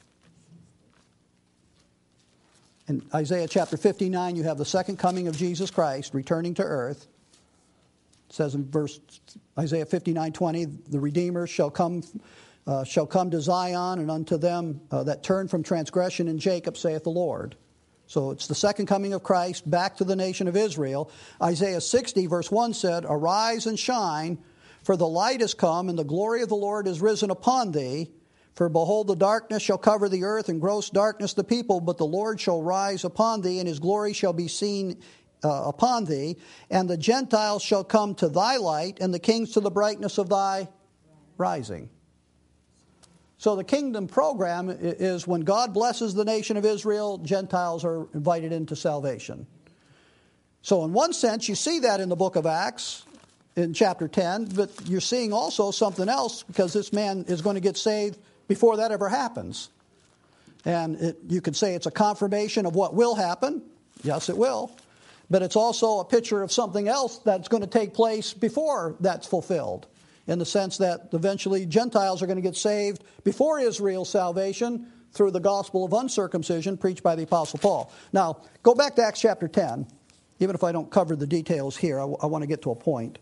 In Isaiah chapter fifty-nine, you have the second coming of Jesus Christ returning to earth. It says in verse Isaiah fifty-nine twenty, "The Redeemer shall come uh, shall come to Zion, and unto them uh, that turn from transgression in Jacob, saith the Lord." So it's the second coming of Christ back to the nation of Israel. Isaiah sixty verse one said, "Arise and shine, for the light is come, and the glory of the Lord is risen upon thee. For behold, the darkness shall cover the earth, and gross darkness the people, but the Lord shall rise upon thee, and His glory shall be seen uh, upon thee. And the Gentiles shall come to thy light, and the kings to the brightness of thy rising." So the kingdom program is when God blesses the nation of Israel, Gentiles are invited into salvation. So in one sense, you see that in the book of Acts in chapter ten, but you're seeing also something else because this man is going to get saved before that ever happens. And it, you could say it's a confirmation of what will happen. Yes, it will. But it's also a picture of something else that's going to take place before that's fulfilled, in the sense that eventually Gentiles are going to get saved before Israel's salvation through the gospel of uncircumcision preached by the Apostle Paul. Now, go back to Acts chapter ten. Even if I don't cover the details here, I, w- I want to get to a point.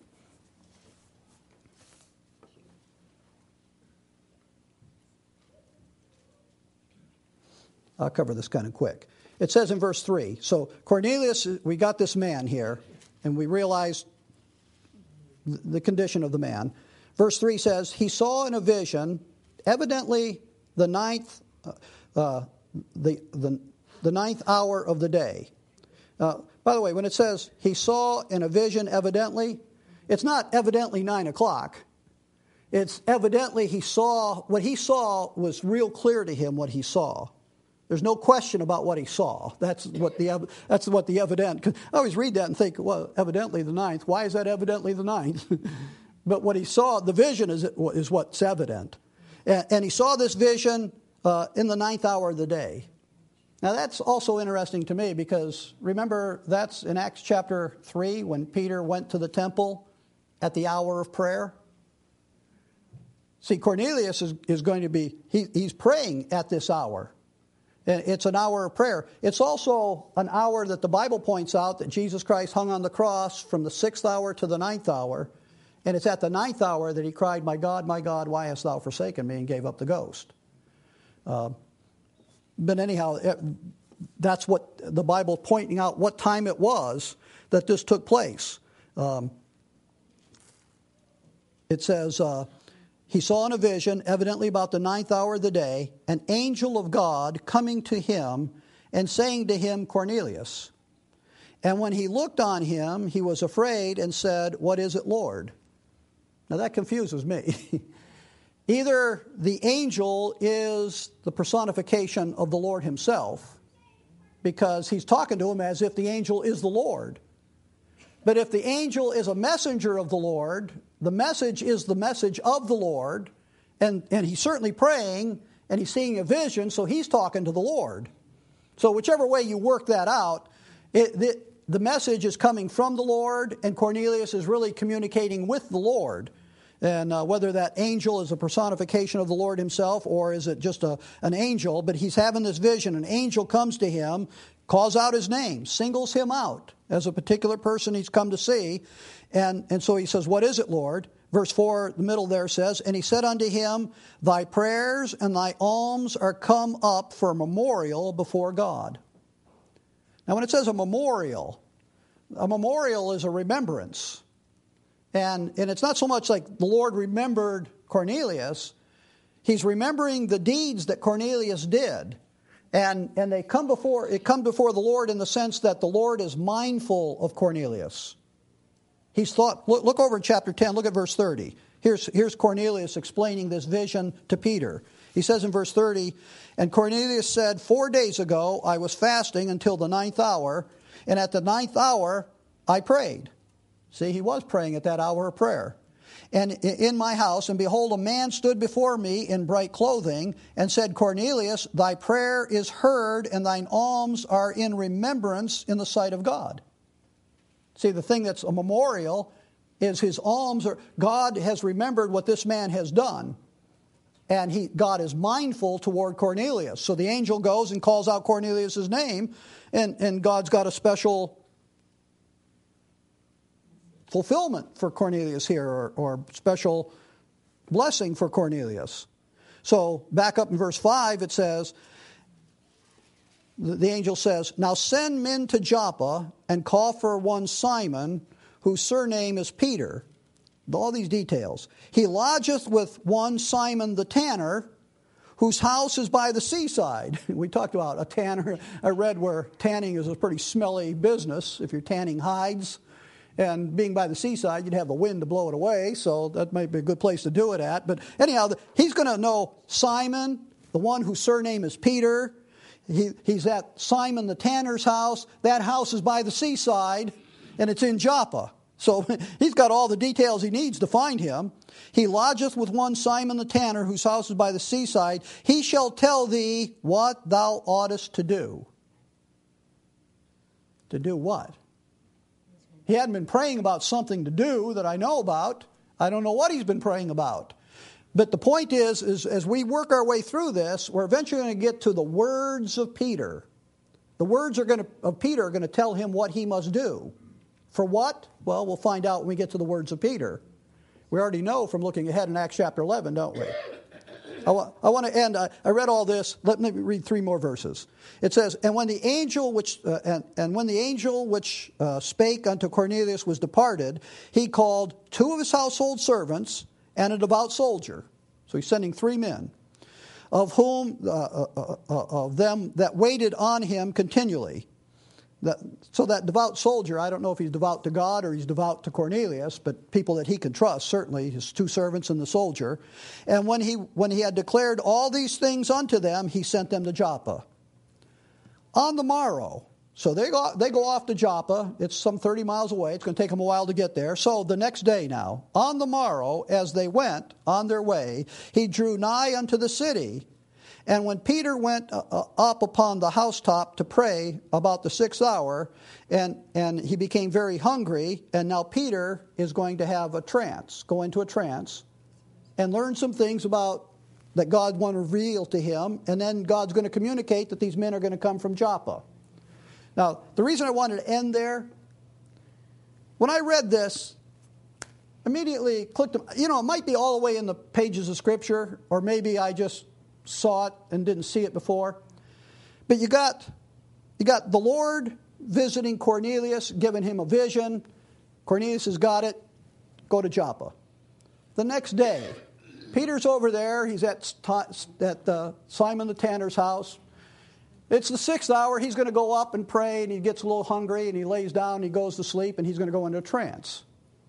I'll cover this kind of quick. It says in verse three, so Cornelius, we got this man here, and we realized the condition of the man. Verse three says, he saw in a vision, evidently the ninth, uh, uh, the, the, the ninth hour of the day. Uh, by the way, when it says he saw in a vision evidently, it's not evidently nine o'clock. It's evidently he saw, what he saw was real clear to him what he saw. There's no question about what he saw. That's what the that's what the evident. Cause I always read that and think, well, evidently the ninth. Why is that evidently the ninth? But what he saw, the vision is is what's evident. And, and he saw this vision uh, in the ninth hour of the day. Now that's also interesting to me because remember that's in Acts chapter three when Peter went to the temple at the hour of prayer. See, Cornelius is, is going to be, he, he's praying at this hour. It's an hour of prayer. It's also an hour that the Bible points out that Jesus Christ hung on the cross from the sixth hour to the ninth hour. And it's at the ninth hour that he cried, my God, my God, why hast thou forsaken me, and gave up the ghost. Uh, but anyhow, it, that's what the Bible pointing out what time it was that this took place. Um, it says... Uh, He saw in a vision, evidently about the ninth hour of the day, an angel of God coming to him and saying to him, Cornelius. And when he looked on him, he was afraid and said, what is it, Lord? Now that confuses me. Either the angel is the personification of the Lord himself, because he's talking to him as if the angel is the Lord. But if the angel is a messenger of the Lord, the message is the message of the Lord, and, and he's certainly praying, and he's seeing a vision, so he's talking to the Lord. So whichever way you work that out, it, the, the message is coming from the Lord, and Cornelius is really communicating with the Lord. And uh, whether that angel is a personification of the Lord himself, or is it just a, an angel, but he's having this vision. An angel comes to him, calls out his name, singles him out as a particular person he's come to see. And, and so he says, what is it, Lord? Verse four, the middle there says, and he said unto him, thy prayers and thy alms are come up for a memorial before God. Now when it says a memorial, a memorial is a remembrance. And, and it's not so much like the Lord remembered Cornelius. He's remembering the deeds that Cornelius did. And, and they come before, it come before the Lord in the sense that the Lord is mindful of Cornelius. He's thought, look, look over in chapter ten, look at verse thirty. Here's, here's Cornelius explaining this vision to Peter. He says in verse thirty, and Cornelius said, four days ago I was fasting until the ninth hour, and at the ninth hour I prayed. See, he was praying at that hour of prayer. And in my house, and behold, a man stood before me in bright clothing, and said, Cornelius, thy prayer is heard, and thine alms are in remembrance in the sight of God. See, the thing that's a memorial is his alms are, God has remembered what this man has done. And he, God is mindful toward Cornelius. So the angel goes and calls out Cornelius' name, and, and God's got a special fulfillment for Cornelius here, or, or special blessing for Cornelius. So back up in verse five, it says, the, the angel says, now send men to Joppa and call for one Simon, whose surname is Peter. All these details. He lodgeth with one Simon the tanner, whose house is by the seaside. We talked about a tanner. I read where tanning is a pretty smelly business if you're tanning hides. And being by the seaside, you'd have the wind to blow it away, so that might be a good place to do it at. But anyhow, he's going to know Simon, the one whose surname is Peter. He, he's at Simon the tanner's house. That house is by the seaside. and it's in Joppa. So he's got all the details he needs to find him. He lodgeth with one Simon the tanner, whose house is by the seaside. He shall tell thee what thou oughtest to do. To do what? He hadn't been praying about something to do that I know about. I don't know what he's been praying about. But the point is, is as we work our way through this, we're eventually going to get to the words of Peter. The words are going to, of Peter are going to tell him what he must do. For what? Well, we'll find out when we get to the words of Peter. We already know from looking ahead in Acts chapter eleven, don't we? I, wa- I want to end. I, I read all this. Let me read three more verses. It says, "And when the angel which uh, and, and when the angel which uh, spake unto Cornelius was departed, he called two of his household servants and a devout soldier." So he's sending three men, of whom uh, uh, uh, uh, of them that waited on him continually. That, so that devout soldier, I don't know if he's devout to God or he's devout to Cornelius, but people that he can trust, certainly, his two servants and the soldier. And when he when he had declared all these things unto them, he sent them to Joppa. On the morrow, so they go, they go off to Joppa. It's some thirty miles away. It's going to take them a while to get there. So the next day now, on the morrow, as they went on their way, he drew nigh unto the city. And when Peter went uh, up upon the housetop to pray about the sixth hour, and, and he became very hungry, and now Peter is going to have a trance, go into a trance, and learn some things about that God want to reveal to him, and then God's going to communicate that these men are going to come from Joppa. Now, the reason I wanted to end there, when I read this, immediately clicked, you know, it might be all the way in the pages of Scripture, or maybe I just saw it and didn't see it before. But you got you got the Lord visiting Cornelius, giving him a vision. Cornelius has got it. Go to Joppa. The next day, Peter's over there. He's at, at uh, Simon the tanner's house. It's the sixth hour. He's going to go up and pray, and he gets a little hungry, and he lays down, and he goes to sleep, and he's going to go into a trance.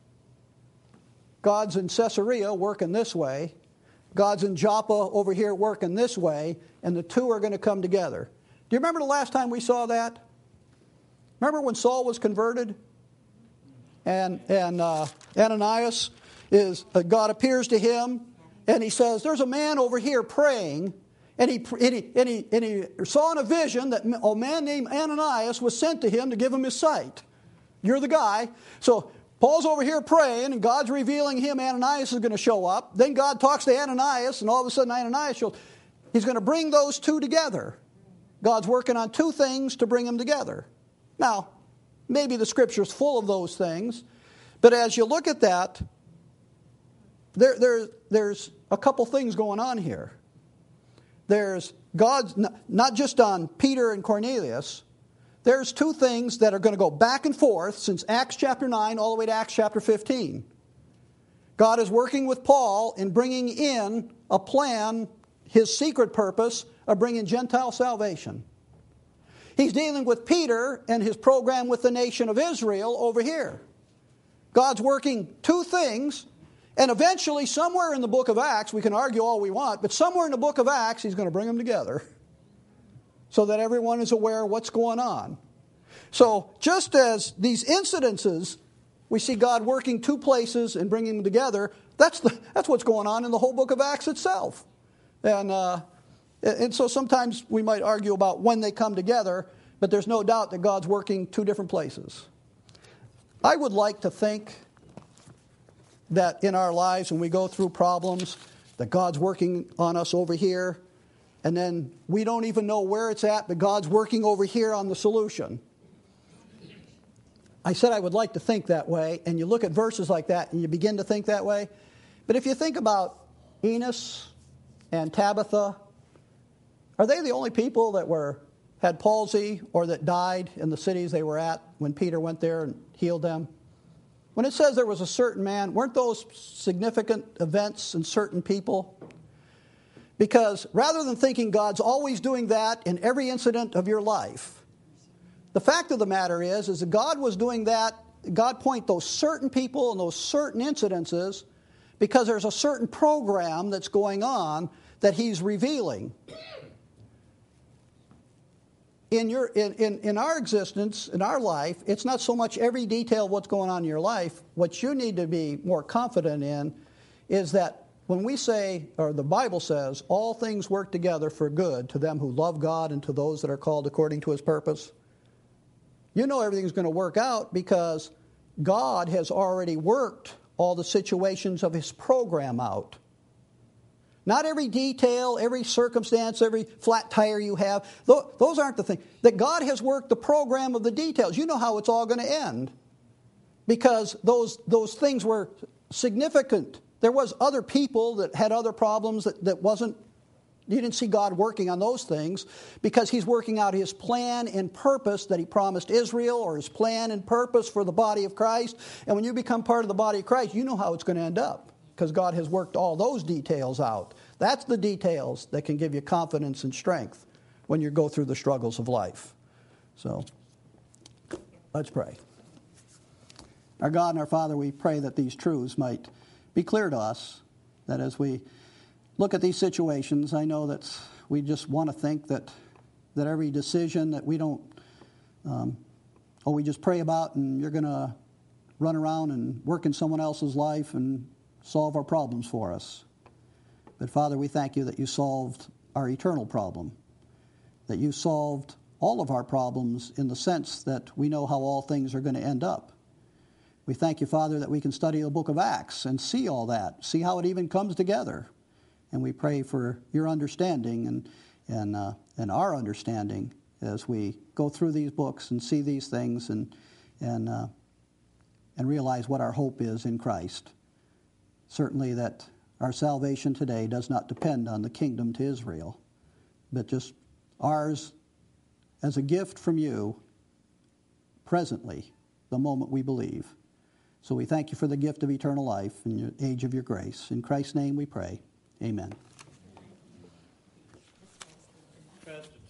God's in Caesarea working this way. God's in Joppa over here working this way, and the two are going to come together. Do you remember the last time we saw that? Remember when Saul was converted? And and uh, Ananias, is uh, God appears to him, and he says, there's a man over here praying, and he, and he, and he, and he saw in a vision that a man named Ananias was sent to him to give him his sight. You're the guy. So Paul's over here praying, and God's revealing him Ananias is going to show up. Then God talks to Ananias, and all of a sudden Ananias shows. He's going to bring those two together. God's working on two things to bring them together. Now, maybe the Scripture's full of those things, but as you look at that, there, there, there's a couple things going on here. There's God's, not just on Peter and Cornelius, there's two things that are going to go back and forth since Acts chapter nine all the way to Acts chapter fifteen. God is working with Paul in bringing in a plan, his secret purpose of bringing Gentile salvation. He's dealing with Peter and his program with the nation of Israel over here. God's working two things, and eventually somewhere in the book of Acts, we can argue all we want, but somewhere in the book of Acts, he's going to bring them together, so that everyone is aware of what's going on. So just as these incidences, we see God working two places and bringing them together, that's the, that's what's going on in the whole book of Acts itself. And, uh, and so sometimes we might argue about when they come together, but there's no doubt that God's working two different places. I would like to think that in our lives when we go through problems, that God's working on us over here, and then we don't even know where it's at, but God's working over here on the solution. I said I would like to think that way, and you look at verses like that, and you begin to think that way. But if you think about Enos and Tabitha, are they the only people that were had palsy or that died in the cities they were at when Peter went there and healed them? When it says there was a certain man, weren't those significant events in certain people? Because rather than thinking God's always doing that in every incident of your life, the fact of the matter is, is that God was doing that, God point those certain people and those certain incidences because there's a certain program that's going on that he's revealing. in your in, in, in our existence, in our life, it's not so much every detail of what's going on in your life. What you need to be more confident in is that when we say, or the Bible says, all things work together for good to them who love God and to those that are called according to His purpose, you know everything's going to work out because God has already worked all the situations of His program out. Not every detail, every circumstance, every flat tire you have. Those aren't the things. That God has worked the program of the details. You know how it's all going to end. Because those those things were significant. There was other people that had other problems that, that wasn't, you didn't see God working on those things because He's working out His plan and purpose that He promised Israel, or His plan and purpose for the body of Christ. And when you become part of the body of Christ, you know how it's going to end up. Because God has worked all those details out. That's the details that can give you confidence and strength when you go through the struggles of life. So, let's pray. Our God and our Father, we pray that these truths might be clear to us, that as we look at these situations, I know that we just want to think that that every decision that we don't, um, oh, we just pray about and you're going to run around and work in someone else's life and solve our problems for us. But Father, we thank you that you solved our eternal problem, that you solved all of our problems in the sense that we know how all things are going to end up. We thank you, Father, that we can study the book of Acts and see all that, see how it even comes together. And we pray for your understanding and and uh, and our understanding as we go through these books and see these things and and uh, and realize what our hope is in Christ. Certainly that our salvation today does not depend on the kingdom to Israel, but just ours as a gift from you presently, the moment we believe. So we thank you for the gift of eternal life in the age of your grace. In Christ's name we pray. Amen.